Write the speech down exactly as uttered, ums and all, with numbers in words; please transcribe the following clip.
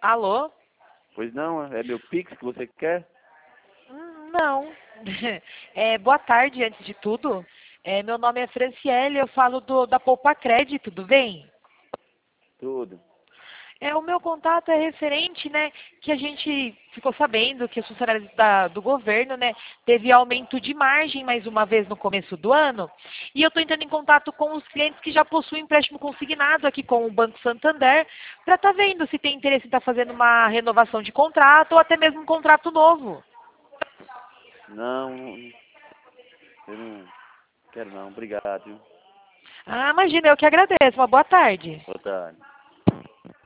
Alô? Pois não, é meu Pix que você quer? Hum, Não. É, boa tarde, antes de tudo. É, meu nome é Franciele, eu falo do, da Poupa Crédito, tudo bem? Tudo. É, o meu contato é referente, né, que a gente ficou sabendo que os funcionários da- do governo, né, teve aumento de margem mais uma vez no começo do ano. E eu estou entrando em contato com os clientes que já possuem empréstimo consignado aqui com o Banco Santander, para estar vendo se tem interesse em estar fazendo uma renovação de contrato ou até mesmo um contrato novo. Não, eu não quero não. Obrigado, viu? Ah, imagina, eu que agradeço. Uma boa tarde. Boa tarde.